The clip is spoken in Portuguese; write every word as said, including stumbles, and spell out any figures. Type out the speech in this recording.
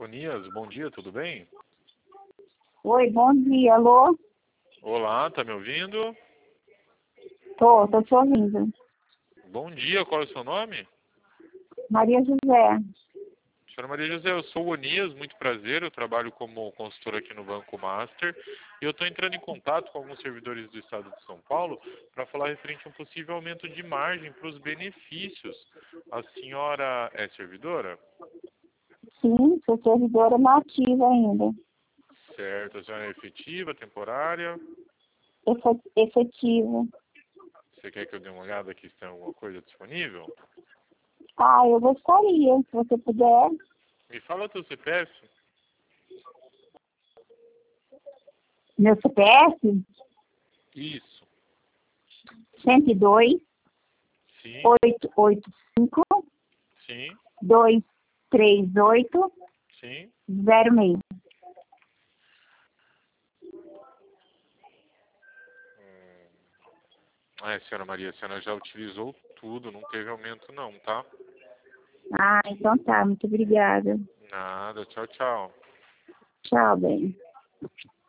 Unias. Bom dia, tudo bem? Oi, bom dia, alô? Olá, tá me ouvindo? Tô, tô te ouvindo. Bom dia, qual é o seu nome? Maria José. Senhora Maria José, eu sou o Unias, muito prazer, eu trabalho como consultor aqui no Banco Master e eu estou entrando em contato com alguns servidores do estado de São Paulo para falar referente a um possível aumento de margem para os benefícios. A senhora é servidora? Sim, sou servidora nativa ainda. Certo, a senhora é efetiva, temporária? Efe- Efetivo. Você quer que eu dê uma olhada aqui se tem alguma coisa disponível? Ah, eu gostaria, se você puder. Me fala teu C P F. Meu C P F, Isso. cento e dois, Sim, oitocentos e oitenta e cinco, sim, duzentos e trinta e oito, sim. zero seis. É, senhora Maria, a senhora já utilizou tudo, não teve aumento não, tá? Ah, então tá, muito obrigada. Nada, tchau, tchau. Tchau, bem.